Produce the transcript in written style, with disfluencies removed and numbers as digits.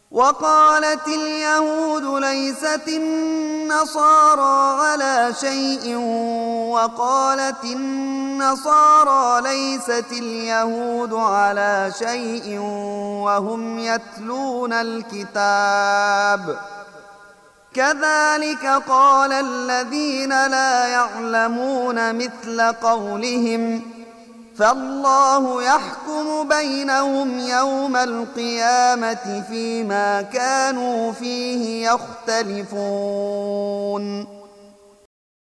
وقالت اليهود ليست النصارى على شيء وقالت النصارى ليست اليهود على شيء وهم يتلون الكتاب كذلك قال الذين لا يعلمون مثل قولهم فالله يحكم بينهم يوم القيامة فيما كانوا فيه يختلفون